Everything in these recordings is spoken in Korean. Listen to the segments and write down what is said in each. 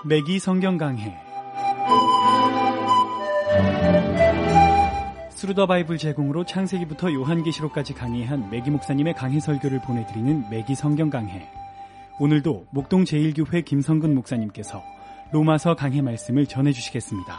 매기 성경 강해 스루더 바이블 제공으로 창세기부터 요한계시록까지 강의한 매기 목사님의 강해 설교를 보내드리는 매기 성경 강해. 오늘도 목동 제1교회 김성근 목사님께서 로마서 강해 말씀을 전해주시겠습니다.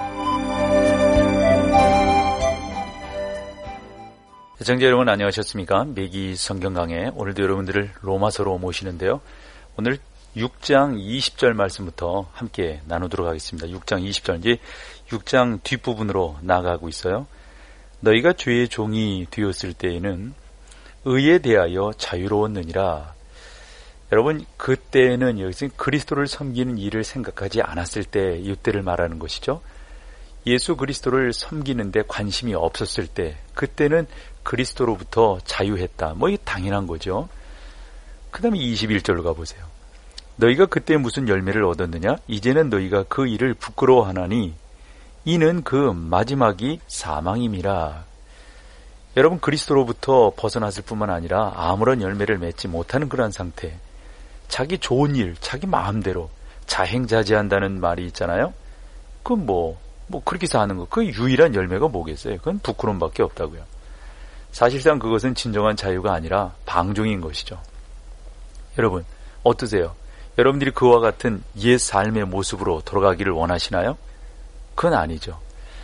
시청자 여러분 안녕하셨습니까? 매기 성경 강해, 오늘도 여러분들을 로마서로 모시는데요. 오늘 6장 20절 말씀부터 함께 나누도록 하겠습니다. 6장 20절, 이제 6장 뒷부분으로 나아가고 있어요. 너희가 죄의 종이 되었을 때에는 의에 대하여 자유로웠느니라. 여러분, 그때는 여기서 그리스도를 섬기는 일을 생각하지 않았을 때, 이때를 말하는 것이죠. 예수 그리스도를 섬기는데 관심이 없었을 때, 그때는 그리스도로부터 자유했다. 뭐 이게 당연한 거죠. 그 다음에 21절로 가보세요. 너희가 그때 무슨 열매를 얻었느냐? 이제는 너희가 그 일을 부끄러워하나니 이는 그 마지막이 사망임이라. 여러분, 그리스도로부터 벗어났을 뿐만 아니라 아무런 열매를 맺지 못하는 그런 상태, 자기 좋은 일, 자기 마음대로 자행자제한다는 말이 있잖아요. 그건 뭐 그렇게 사는 거, 그 유일한 열매가 뭐겠어요? 그건 부끄러움밖에 없다고요. 사실상 그것은 진정한 자유가 아니라 방종인 것이죠. 여러분, 어떠세요? 여러분들이 그와 같은 옛 삶의 모습으로 돌아가기를 원하시나요? 그건 아니죠.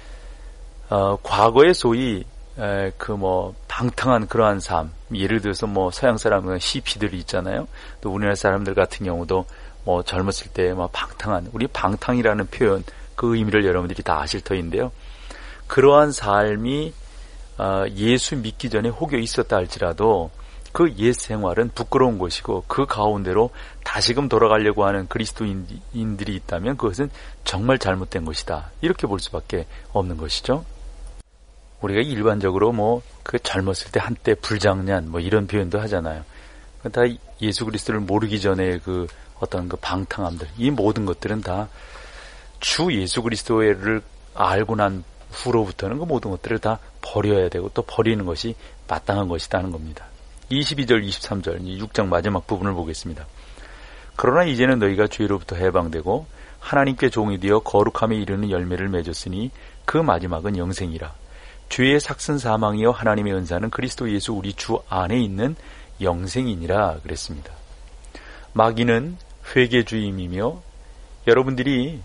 과거에 소위 방탕한 그러한 삶, 예를 들어서 서양 사람은 히피들이 있잖아요. 또 우리나라 사람들 같은 경우도 젊었을 때 방탕한, 우리 방탕이라는 표현, 그 의미를 여러분들이 다 아실 터인데요. 그러한 삶이 예수 믿기 전에 혹여 있었다 할지라도 그 옛 생활은 부끄러운 것이고, 그 가운데로 다시금 돌아가려고 하는 그리스도인들이 있다면 그것은 정말 잘못된 것이다. 이렇게 볼 수밖에 없는 것이죠. 우리가 일반적으로 젊었을 때 한때 불장난 이런 표현도 하잖아요. 다 예수 그리스도를 모르기 전에 어떤 방탕함들, 이 모든 것들은 다 주 예수 그리스도를 알고 난 후로부터는 그 모든 것들을 다 버려야 되고, 또 버리는 것이 마땅한 것이다 하는 겁니다. 22절, 23절, 6장 마지막 부분을 보겠습니다. 그러나 이제는 너희가 죄로부터 해방되고 하나님께 종이 되어 거룩함에 이르는 열매를 맺었으니 그 마지막은 영생이라. 죄의 삭슨 사망이요 하나님의 은사는 그리스도 예수 우리 주 안에 있는 영생이니라 그랬습니다. 마귀는 회개주의이며, 여러분들이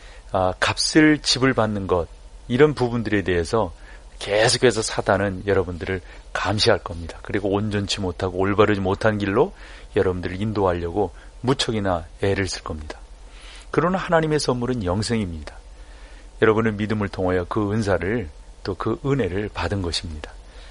값을 지불받는 것, 이런 부분들에 대해서 계속해서 사단은 여러분들을 감시할 겁니다. 그리고 온전치 못하고 올바르지 못한 길로 여러분들을 인도하려고 무척이나 애를 쓸 겁니다. 그러나 하나님의 선물은 영생입니다. 여러분은 믿음을 통하여 그 은사를, 또 그 은혜를 받은 것입니다.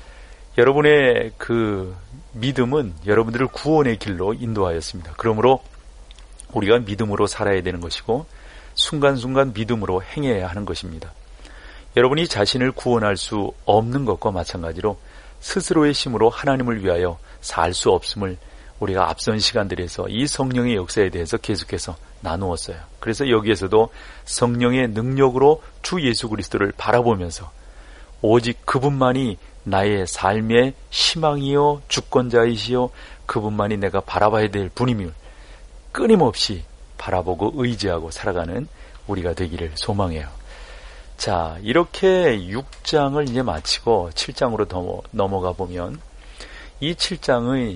여러분의 그 믿음은 여러분들을 구원의 길로 인도하였습니다. 그러므로 우리가 믿음으로 살아야 되는 것이고, 순간순간 믿음으로 행해야 하는 것입니다. 여러분이 자신을 구원할 수 없는 것과 마찬가지로 스스로의 힘으로 하나님을 위하여 살 수 없음을 우리가 앞선 시간들에서 이 성령의 역사에 대해서 계속해서 나누었어요. 그래서 여기에서도 성령의 능력으로 주 예수 그리스도를 바라보면서 오직 그분만이 나의 삶의 희망이요 주권자이시요 그분만이 내가 바라봐야 될 분임을 끊임없이 바라보고 의지하고 살아가는 우리가 되기를 소망해요. 자, 이렇게 6장을 이제 마치고 7장으로 넘어가 보면, 이 7장은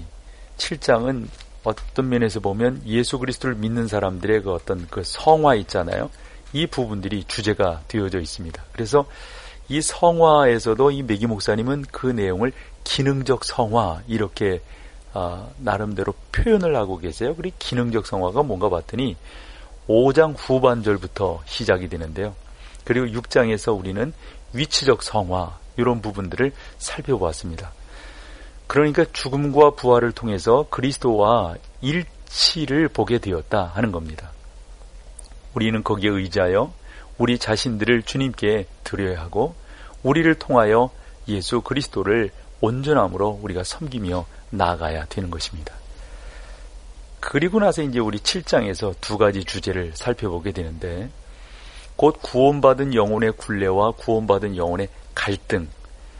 어떤 면에서 보면 예수 그리스도를 믿는 사람들의 그 어떤 그 성화 있잖아요. 이 부분들이 주제가 되어져 있습니다. 그래서 이 성화에서도 이 매기 목사님은 그 내용을 기능적 성화, 이렇게 나름대로 표현을 하고 계세요. 그리고 기능적 성화가 뭔가 봤더니 5장 후반절부터 시작이 되는데요. 그리고 6장에서 우리는 위치적 성화, 이런 부분들을 살펴보았습니다. 그러니까 죽음과 부활을 통해서 그리스도와 일치를 보게 되었다 하는 겁니다. 우리는 거기에 의지하여 우리 자신들을 주님께 드려야 하고, 우리를 통하여 예수 그리스도를 온전함으로 우리가 섬기며 나아가야 되는 것입니다. 그리고 나서 이제 우리 7장에서 두 가지 주제를 살펴보게 되는데, 곧 구원받은 영혼의 굴레와 구원받은 영혼의 갈등,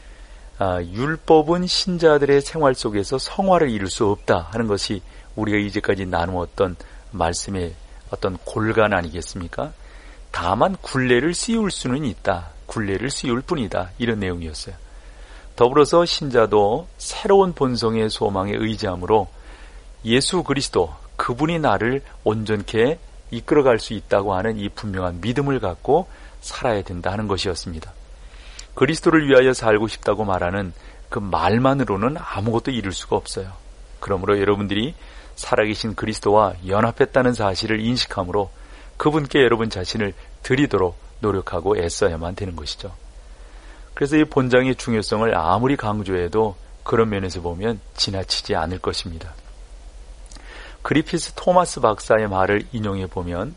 율법은 신자들의 생활 속에서 성화를 이룰 수 없다 하는 것이 우리가 이제까지 나누었던 말씀의 어떤 골간 아니겠습니까? 다만 굴레를 씌울 수는 있다. 굴레를 씌울 뿐이다. 이런 내용이었어요. 더불어서 신자도 새로운 본성의 소망에 의지함으로 예수 그리스도, 그분이 나를 온전케 이끌어갈 수 있다고 하는 이 분명한 믿음을 갖고 살아야 된다 하는 것이었습니다. 그리스도를 위하여 살고 싶다고 말하는 그 말만으로는 아무것도 이룰 수가 없어요. 그러므로 여러분들이 살아계신 그리스도와 연합했다는 사실을 인식함으로 그분께 여러분 자신을 드리도록 노력하고 애써야만 되는 것이죠. 그래서 이 본장의 중요성을 아무리 강조해도 그런 면에서 보면 지나치지 않을 것입니다. 그리피스 토마스 박사의 말을 인용해 보면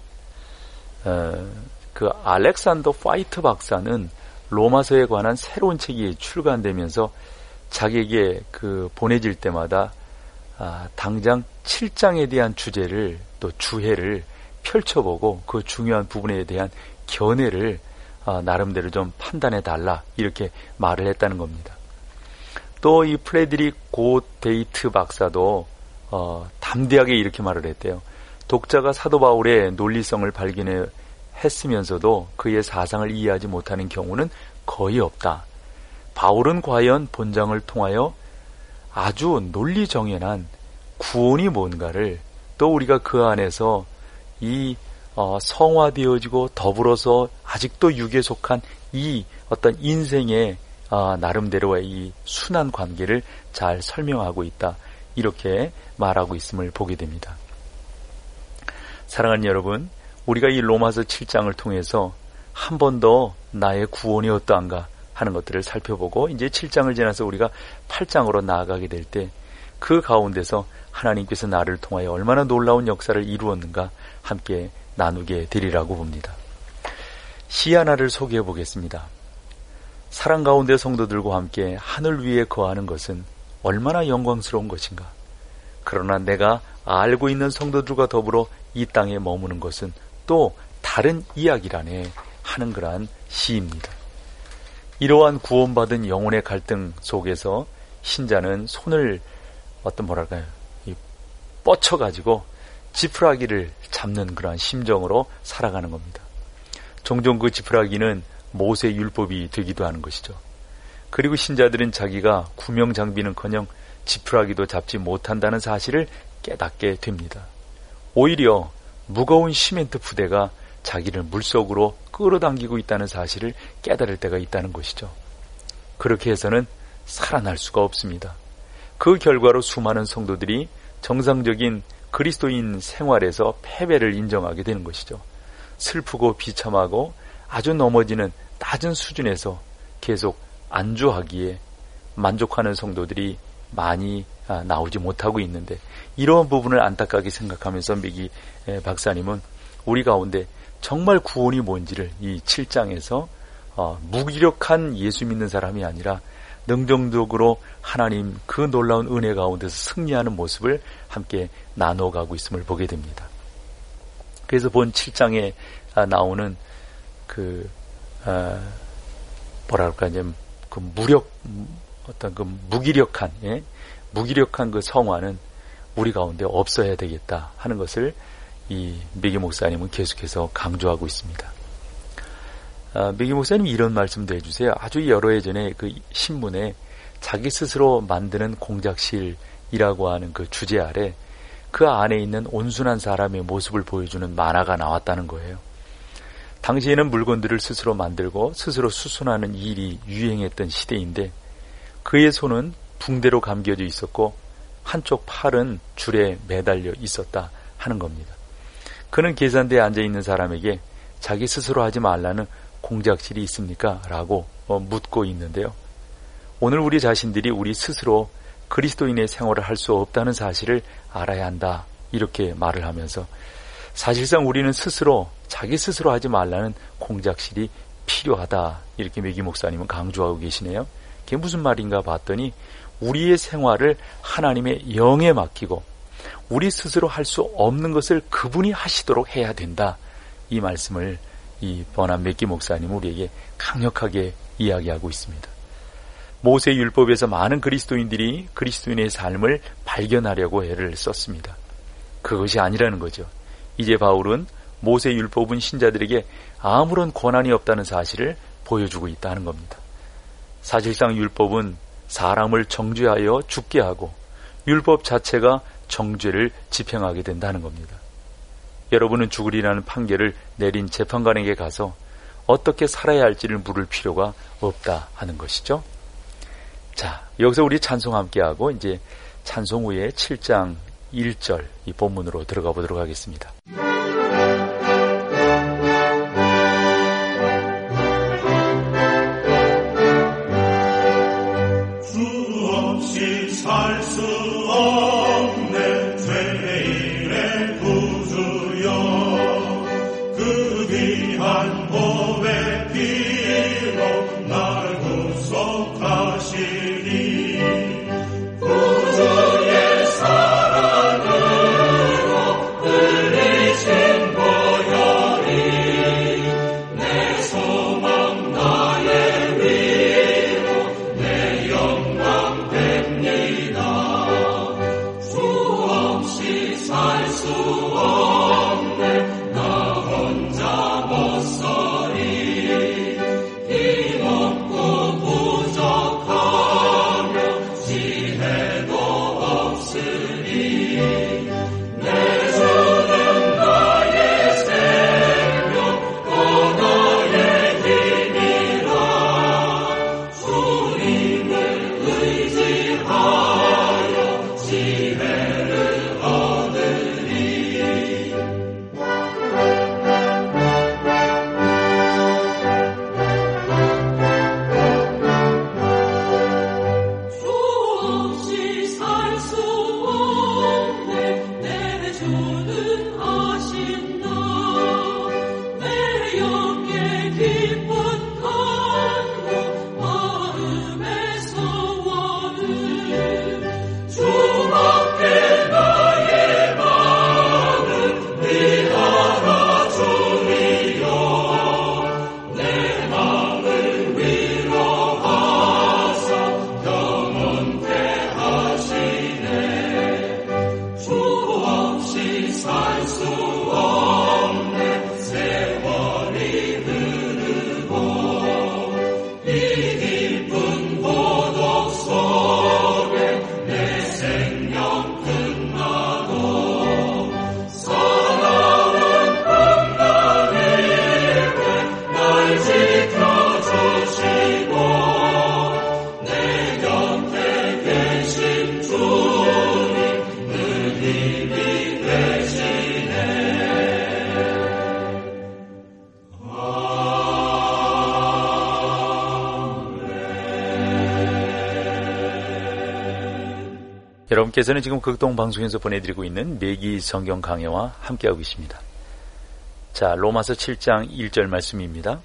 그 알렉산더 파이트 박사는 로마서에 관한 새로운 책이 출간되면서 자기에게 그 보내질 때마다 당장 7장에 대한 주제를 또 주해를 펼쳐보고 그 중요한 부분에 대한 견해를 나름대로 좀 판단해 달라 이렇게 말을 했다는 겁니다. 또 이 프레드릭 고데이트 박사도 담대하게 이렇게 말을 했대요. 독자가 사도 바울의 논리성을 발견해 했으면서도 그의 사상을 이해하지 못하는 경우는 거의 없다. 바울은 과연 본장을 통하여 아주 논리정연한 구원이 뭔가를, 또 우리가 그 안에서 이 성화되어지고 더불어서 아직도 육에 속한 이 어떤 인생의 나름대로의 이 순한 관계를 잘 설명하고 있다. 이렇게 말하고 있음을 보게 됩니다. 사랑하는 여러분, 우리가 이 로마서 7장을 통해서 한 번 더 나의 구원이 어떠한가 하는 것들을 살펴보고 이제 7장을 지나서 우리가 8장으로 나아가게 될 때 그 가운데서 하나님께서 나를 통하여 얼마나 놀라운 역사를 이루었는가 함께 나누게 되리라고 봅니다. 시 하나를 소개해 보겠습니다. 사랑 가운데 성도들과 함께 하늘 위에 거하는 것은 얼마나 영광스러운 것인가. 그러나 내가 알고 있는 성도들과 더불어 이 땅에 머무는 것은 또 다른 이야기라네 하는 그러한 시입니다. 이러한 구원받은 영혼의 갈등 속에서 신자는 손을 뻗쳐가지고 지푸라기를 잡는 그러한 심정으로 살아가는 겁니다. 종종 그 지푸라기는 모세 율법이 되기도 하는 것이죠. 그리고 신자들은 자기가 구명장비는커녕 지푸라기도 잡지 못한다는 사실을 깨닫게 됩니다. 오히려 무거운 시멘트 부대가 자기를 물속으로 끌어당기고 있다는 사실을 깨달을 때가 있다는 것이죠. 그렇게 해서는 살아날 수가 없습니다. 그 결과로 수많은 성도들이 정상적인 그리스도인 생활에서 패배를 인정하게 되는 것이죠. 슬프고 비참하고 아주 넘어지는 낮은 수준에서 계속 안주하기에 만족하는 성도들이 많이 나오지 못하고 있는데, 이러한 부분을 안타깝게 생각하면서 메기 박사님은 우리 가운데 정말 구원이 뭔지를 이 7장에서 무기력한 예수 믿는 사람이 아니라 능동적으로 하나님 그 놀라운 은혜 가운데서 승리하는 모습을 함께 나눠가고 있음을 보게 됩니다. 그래서 본 7장에 나오는 무기력한 그 성화는 우리 가운데 없어야 되겠다 하는 것을 이 메기 목사님은 계속해서 강조하고 있습니다. 메기 목사님이 이런 말씀도 해주세요. 아주 여러 해 전에 그 신문에 자기 스스로 만드는 공작실이라고 하는 그 주제 아래 그 안에 있는 온순한 사람의 모습을 보여주는 만화가 나왔다는 거예요. 당시에는 물건들을 스스로 만들고 스스로 수선하는 일이 유행했던 시대인데 그의 손은 붕대로 감겨져 있었고 한쪽 팔은 줄에 매달려 있었다 하는 겁니다. 그는 계산대에 앉아있는 사람에게 자기 스스로 하지 말라는 공작실이 있습니까? 라고 묻고 있는데요. 오늘 우리 자신들이 우리 스스로 그리스도인의 생활을 할 수 없다는 사실을 알아야 한다 이렇게 말을 하면서 사실상 우리는 스스로 자기 스스로 하지 말라는 공작실이 필요하다 이렇게 메기 목사님은 강조하고 계시네요. 그게 무슨 말인가 봤더니 우리의 생활을 하나님의 영에 맡기고 우리 스스로 할 수 없는 것을 그분이 하시도록 해야 된다. 이 말씀을 이 버남 메기 목사님은 우리에게 강력하게 이야기하고 있습니다. 모세 율법에서 많은 그리스도인들이 그리스도인의 삶을 발견하려고 애를 썼습니다. 그것이 아니라는 거죠. 이제 바울은 모세 율법은 신자들에게 아무런 권한이 없다는 사실을 보여주고 있다는 겁니다. 사실상 율법은 사람을 정죄하여 죽게 하고 율법 자체가 정죄를 집행하게 된다는 겁니다. 여러분은 죽으리라는 판결을 내린 재판관에게 가서 어떻게 살아야 할지를 물을 필요가 없다 하는 것이죠. 자, 여기서 우리 찬송 함께하고 이제 찬송 후에 7장 1절 이 본문으로 들어가 보도록 하겠습니다. 살 수 없네 죄인의 구주여 그 귀한 보배 피로 날 구속하시니 구주의 사랑으로 흘리신 보혈이 내 소망 나의 위로 내 영광 됩니다. 수없이 살 수 없네 나 혼자 못 서리 힘없고 부족하며 지혜도 없으니 내 주는 나의 생명 또 나의 힘이라 주님을 의지하여 지혜를 얻으리. 수없이 살 수 없네 내 주는 아신다 내 영의 깊은 간구 마음의 소원을 주밖에 나의 마음을 위하라 주리여 내 마음을 위로하사 영원케 하시네 수없이 살 수 없네 세월이 흐르고 이 깊은 고독 속에 내 생명 끝나도 사나운 풍랑에게 날 지켜주시고 내 곁에 계신 주님 늘 힘이 되시네. 여러분께서는 지금 극동방송에서 보내드리고 있는 매기 성경 강해와 함께하고 계십니다. 자, 로마서 7장 1절 말씀입니다.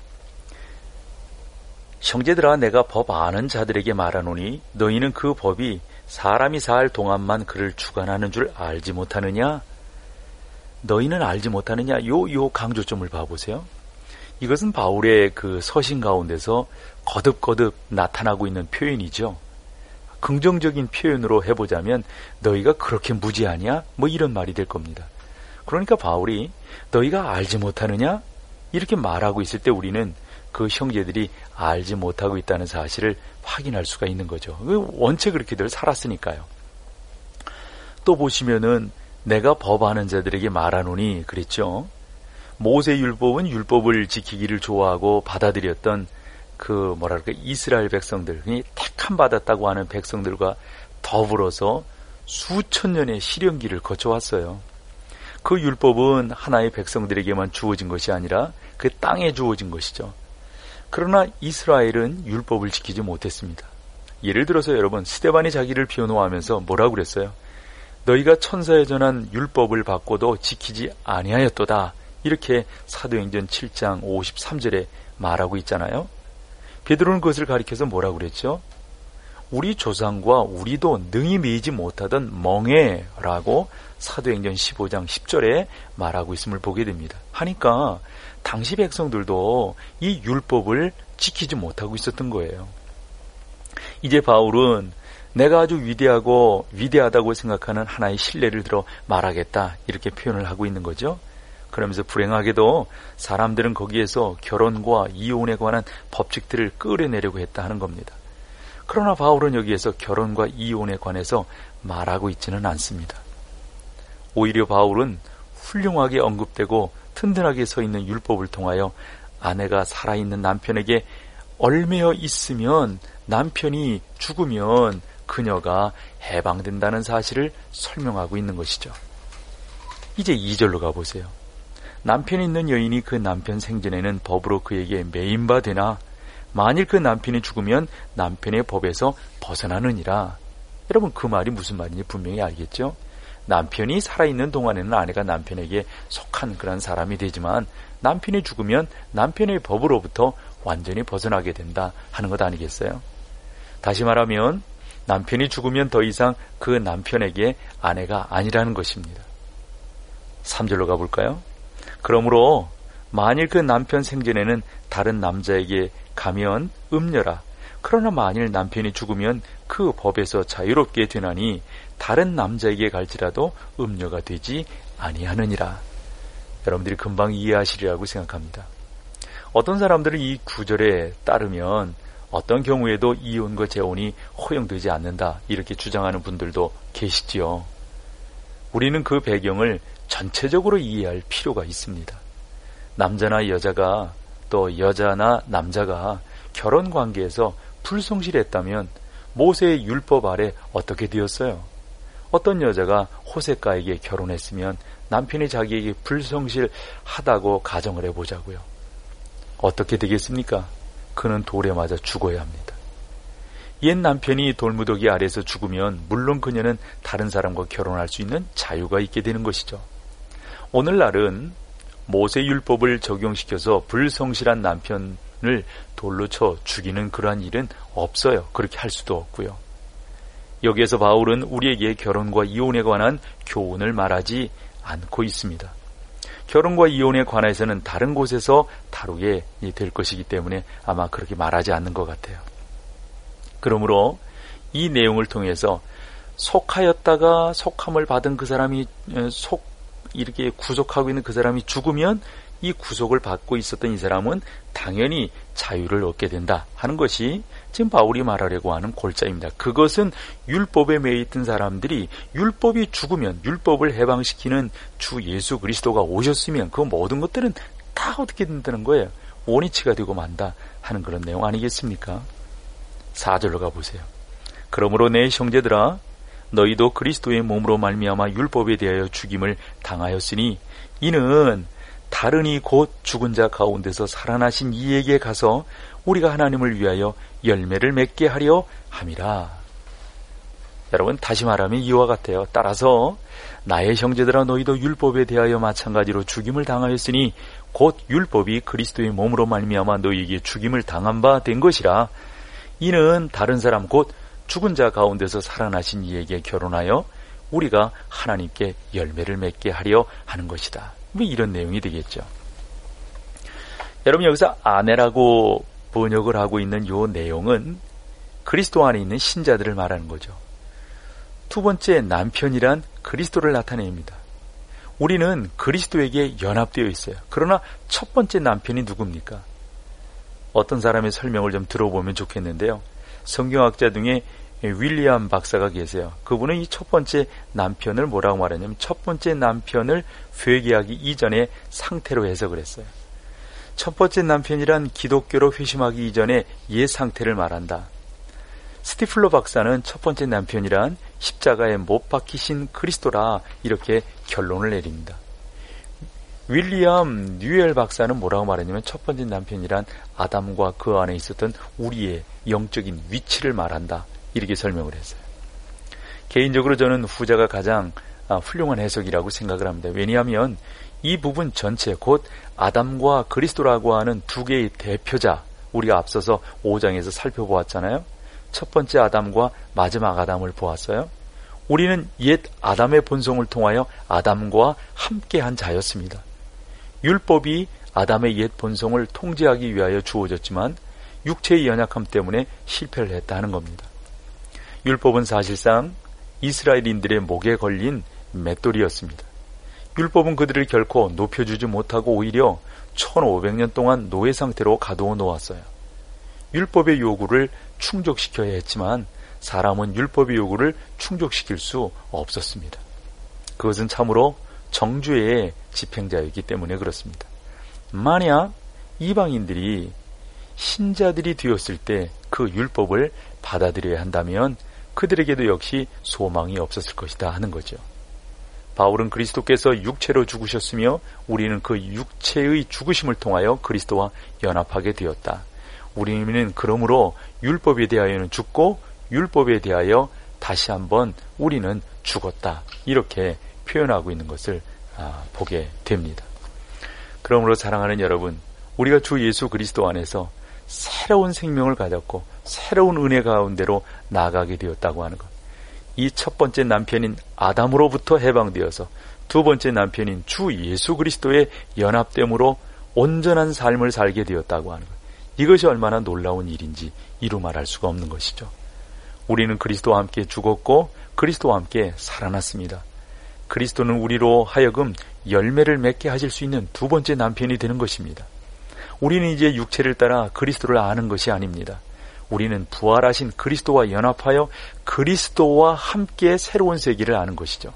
형제들아 내가 법 아는 자들에게 말하노니 너희는 그 법이 사람이 살 동안만 그를 주관하는 줄 알지 못하느냐? 너희는 알지 못하느냐? 요 강조점을 봐보세요. 이것은 바울의 그 서신 가운데서 거듭거듭 나타나고 있는 표현이죠. 긍정적인 표현으로 해보자면 너희가 그렇게 무지하냐? 뭐 이런 말이 될 겁니다. 그러니까 바울이 너희가 알지 못하느냐? 이렇게 말하고 있을 때 우리는 그 형제들이 알지 못하고 있다는 사실을 확인할 수가 있는 거죠. 원체 그렇게들 살았으니까요. 또 보시면은 내가 법 아는 자들에게 말하노니 그랬죠. 모세 율법은 율법을 지키기를 좋아하고 받아들였던 그 이스라엘 백성들, 택함 받았다고 하는 백성들과 더불어서 수천 년의 시련기를 거쳐왔어요. 그 율법은 하나의 백성들에게만 주어진 것이 아니라 그 땅에 주어진 것이죠. 그러나 이스라엘은 율법을 지키지 못했습니다. 예를 들어서 여러분, 스데반이 자기를 변호하면서 뭐라고 그랬어요? 너희가 천사에 전한 율법을 받고도 지키지 아니하였도다. 이렇게 사도행전 7장 53절에 말하고 있잖아요. 베드로는 그것을 가리켜서 뭐라고 그랬죠? 우리 조상과 우리도 능히 매이지 못하던 멍에라고 사도행전 15장 10절에 말하고 있음을 보게 됩니다. 하니까 당시 백성들도 이 율법을 지키지 못하고 있었던 거예요. 이제 바울은 내가 아주 위대하다고 생각하는 하나의 신뢰를 들어 말하겠다 이렇게 표현을 하고 있는 거죠. 그러면서 불행하게도 사람들은 거기에서 결혼과 이혼에 관한 법칙들을 끌어내려고 했다 하는 겁니다. 그러나 바울은 여기에서 결혼과 이혼에 관해서 말하고 있지는 않습니다. 오히려 바울은 훌륭하게 언급되고 튼튼하게 서 있는 율법을 통하여 아내가 살아있는 남편에게 얽매여 있으면 남편이 죽으면 그녀가 해방된다는 사실을 설명하고 있는 것이죠. 이제 2절로 가보세요. 남편이 있는 여인이 그 남편 생전에는 법으로 그에게 매인바 되나 만일 그 남편이 죽으면 남편의 법에서 벗어나느니라. 여러분 그 말이 무슨 말인지 분명히 알겠죠? 남편이 살아있는 동안에는 아내가 남편에게 속한 그런 사람이 되지만 남편이 죽으면 남편의 법으로부터 완전히 벗어나게 된다 하는 것 아니겠어요? 다시 말하면 남편이 죽으면 더 이상 그 남편에게 아내가 아니라는 것입니다. 3절로 가볼까요? 그러므로 만일 그 남편 생전에는 다른 남자에게 가면 음녀라. 그러나 만일 남편이 죽으면 그 법에서 자유롭게 되나니 다른 남자에게 갈지라도 음녀가 되지 아니하느니라. 여러분들이 금방 이해하시리라고 생각합니다. 어떤 사람들은 이 구절에 따르면 어떤 경우에도 이혼과 재혼이 허용되지 않는다 이렇게 주장하는 분들도 계시지요. 우리는 그 배경을 전체적으로 이해할 필요가 있습니다. 남자나 여자가 또 여자나 남자가 결혼관계에서 불성실했다면 모세의 율법 아래 어떻게 되었어요? 어떤 여자가 호세가에게 결혼했으면 남편이 자기에게 불성실하다고 가정을 해보자고요. 어떻게 되겠습니까? 그는 돌에 맞아 죽어야 합니다. 옛 남편이 돌무더기 아래에서 죽으면 물론 그녀는 다른 사람과 결혼할 수 있는 자유가 있게 되는 것이죠. 오늘날은 모세 율법을 적용시켜서 불성실한 남편을 돌로 쳐 죽이는 그러한 일은 없어요. 그렇게 할 수도 없고요. 여기에서 바울은 우리에게 결혼과 이혼에 관한 교훈을 말하지 않고 있습니다. 결혼과 이혼에 관해서는 다른 곳에서 다루게 될 것이기 때문에 아마 그렇게 말하지 않는 것 같아요. 그러므로 이 내용을 통해서 속하였다가 속함을 받은 그 사람이 이렇게 구속하고 있는 그 사람이 죽으면 이 구속을 받고 있었던 이 사람은 당연히 자유를 얻게 된다 하는 것이 지금 바울이 말하려고 하는 골자입니다. 그것은 율법에 매여 있던 사람들이 율법이 죽으면 율법을 해방시키는 주 예수 그리스도가 오셨으면 그 모든 것들은 다 어떻게 된다는 거예요. 원위치가 되고 만다 하는 그런 내용 아니겠습니까? 4절로 가보세요. 그러므로 내 형제들아 너희도 그리스도의 몸으로 말미암아 율법에 대하여 죽임을 당하였으니 이는 다른 이 곧 죽은 자 가운데서 살아나신 이에게 가서 우리가 하나님을 위하여 열매를 맺게 하려 함이라. 여러분 다시 말하면 이와 같아요. 따라서 나의 형제들아 너희도 율법에 대하여 마찬가지로 죽임을 당하였으니 곧 율법이 그리스도의 몸으로 말미암아 너희에게 죽임을 당한 바 된 것이라. 이는 다른 사람 곧 죽은 자 가운데서 살아나신 이에게 결혼하여 우리가 하나님께 열매를 맺게 하려 하는 것이다. 뭐 이런 내용이 되겠죠. 여러분 여기서 아내라고 번역을 하고 있는 이 내용은 그리스도 안에 있는 신자들을 말하는 거죠. 두 번째 남편이란 그리스도를 나타냅니다. 우리는 그리스도에게 연합되어 있어요. 그러나 첫 번째 남편이 누굽니까? 어떤 사람의 설명을 좀 들어보면 좋겠는데요. 성경학자 중에 윌리엄 박사가 계세요. 그분은 이 첫 번째 남편을 뭐라고 말하냐면 첫 번째 남편을 회개하기 이전의 상태로 해석을 했어요. 첫 번째 남편이란 기독교로 회심하기 이전의 옛 상태를 말한다. 스티플러 박사는 첫 번째 남편이란 십자가에 못 박히신 그리스도라 이렇게 결론을 내립니다. 윌리엄 뉴엘 박사는 뭐라고 말하냐면 첫 번째 남편이란 아담과 그 안에 있었던 우리의 영적인 위치를 말한다. 이렇게 설명을 했어요. 개인적으로 저는 후자가 가장 훌륭한 해석이라고 생각을 합니다. 왜냐하면 이 부분 전체 곧 아담과 그리스도라고 하는 두 개의 대표자 우리가 앞서서 5장에서 살펴보았잖아요. 첫 번째 아담과 마지막 아담을 보았어요. 우리는 옛 아담의 본성을 통하여 아담과 함께한 자였습니다. 율법이 아담의 옛 본성을 통제하기 위하여 주어졌지만 육체의 연약함 때문에 실패를 했다 하는 겁니다. 율법은 사실상 이스라엘인들의 목에 걸린 맷돌이었습니다. 율법은 그들을 결코 높여주지 못하고 오히려 1500년 동안 노예 상태로 가두어 놓았어요. 율법의 요구를 충족시켜야 했지만 사람은 율법의 요구를 충족시킬 수 없었습니다. 그것은 참으로 정죄의 집행자이기 때문에 그렇습니다. 만약 이방인들이 신자들이 되었을 때 그 율법을 받아들여야 한다면 그들에게도 역시 소망이 없었을 것이다 하는 거죠. 바울은 그리스도께서 육체로 죽으셨으며 우리는 그 육체의 죽으심을 통하여 그리스도와 연합하게 되었다. 우리는 그러므로 율법에 대하여는 죽고 율법에 대하여 다시 한번 우리는 죽었다. 이렇게 표현하고 있는 것을 보게 됩니다. 그러므로 사랑하는 여러분, 우리가 주 예수 그리스도 안에서 새로운 생명을 가졌고 새로운 은혜 가운데로 나아가게 되었다고 하는 것. 이 첫 번째 남편인 아담으로부터 해방되어서 두 번째 남편인 주 예수 그리스도의 연합됨으로 온전한 삶을 살게 되었다고 하는 것. 이것이 얼마나 놀라운 일인지 이루 말할 수가 없는 것이죠. 우리는 그리스도와 함께 죽었고 그리스도와 함께 살아났습니다. 그리스도는 우리로 하여금 열매를 맺게 하실 수 있는 두 번째 남편이 되는 것입니다. 우리는 이제 육체를 따라 그리스도를 아는 것이 아닙니다. 우리는 부활하신 그리스도와 연합하여 그리스도와 함께 새로운 세계를 아는 것이죠.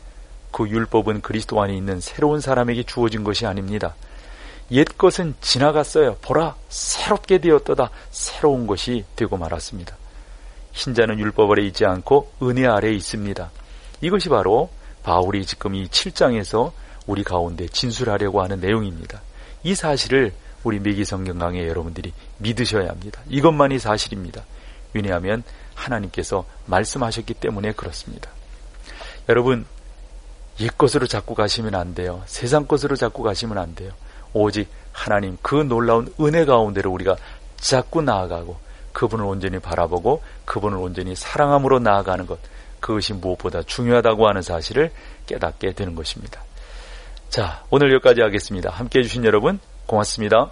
그 율법은 그리스도 안에 있는 새로운 사람에게 주어진 것이 아닙니다. 옛 것은 지나갔어요. 보라, 새롭게 되었도다. 새로운 것이 되고 말았습니다. 신자는 율법 아래 있지 않고 은혜 아래에 있습니다. 이것이 바로 바울이 지금 이 7장에서 우리 가운데 진술하려고 하는 내용입니다. 이 사실을 우리 매기 성경 강의 여러분들이 믿으셔야 합니다. 이것만이 사실입니다. 왜냐하면 하나님께서 말씀하셨기 때문에 그렇습니다. 여러분, 옛 것으로 자꾸 가시면 안 돼요. 세상 것으로 자꾸 가시면 안 돼요. 오직 하나님 그 놀라운 은혜 가운데로 우리가 자꾸 나아가고 그분을 온전히 바라보고 그분을 온전히 사랑함으로 나아가는 것, 그것이 무엇보다 중요하다고 하는 사실을 깨닫게 되는 것입니다. 자, 오늘 여기까지 하겠습니다. 함께해 주신 여러분 고맙습니다.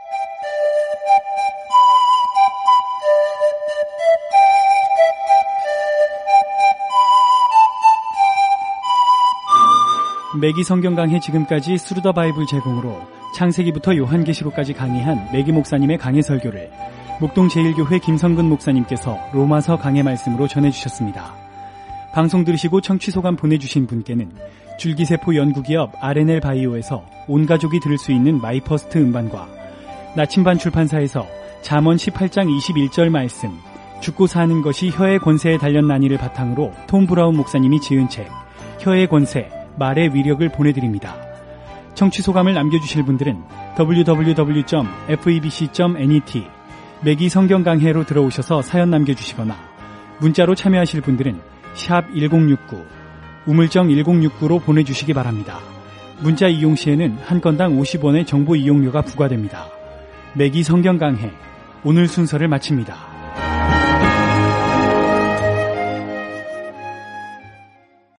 매기 성경 강해 지금까지 스루 더 바이블 제공으로 창세기부터 요한계시록까지 강의한 매기 목사님의 강해 설교를 목동 제1교회 김성근 목사님께서 로마서 강해 말씀으로 전해주셨습니다. 방송 들으시고 청취 소감 보내주신 분께는 줄기세포 연구기업 R&L 바이오에서 온 가족이 들을 수 있는 마이퍼스트 음반과 나침반 출판사에서 잠언 18장 21절 말씀, 죽고 사는 것이 혀의 권세에 달렸나니를 바탕으로 톰 브라운 목사님이 지은 책 혀의 권세, 말의 위력을 보내드립니다. 청취 소감을 남겨주실 분들은 www.febc.net 매기 성경 강해로 들어오셔서 사연 남겨주시거나 문자로 참여하실 분들은 샵 1069 우물정 1069로 보내주시기 바랍니다. 문자 이용 시에는 한 건당 50원의 정보 이용료가 부과됩니다. 매기 성경 강해 오늘 순서를 마칩니다.